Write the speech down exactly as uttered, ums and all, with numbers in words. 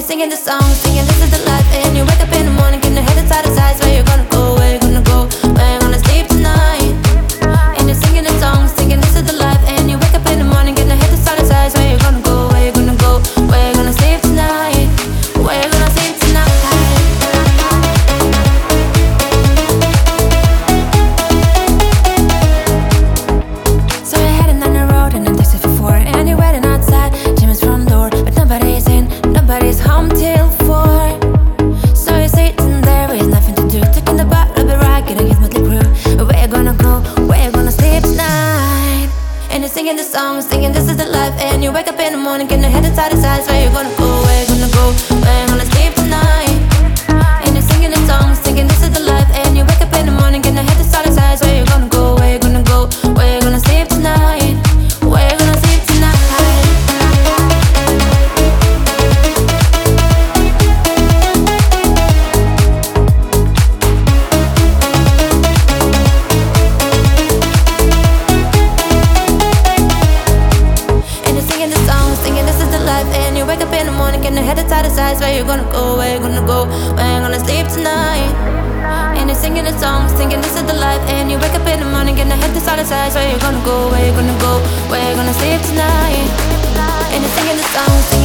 singing the song, singing this is the life. And you wake up in the morning, getting your head inside the sides. Where you gonna go, where you gonna go, where you gonna sleep tonight. And you're singing the song, singing this is the life. And you wake up in the morning, getting your head inside the sides. Where you gonna go, where you gonna go, where you gonna sleep tonight, where you gonna sleep tonight. So you're heading down the road in a taxi for four, and you're waiting outside Jimmy's front door, but nobody's in, nobody's home till four. So you're sitting there with nothing to do, taking the bottle of a ride, getting his motley crew. Where you gonna go, where you gonna sleep tonight. And you're singing the song, singing this is the life. And you wake up in the morning, getting your head inside the sides. Where you gonna go, where you gonna go, where you gonna sleep tonight. And you're singing the song, singing this is the life. And you wake up in the morning, getting your head inside the sides. Where you gonna go, where you gonna go, where you gonna sleep tonight, where you gonna sleep tonight. Singing the song, singing this is the life. And you wake up in the morning, getting your head inside the sides. Where you gonna go, where you gonna go, where you gonna sleep tonight. And you're singing the song, singing this is the life. And you wake up in the morning, getting your head inside the sides. Where you gonna go, where you gonna go, where you gonna sleep tonight. And you're singing the song, singing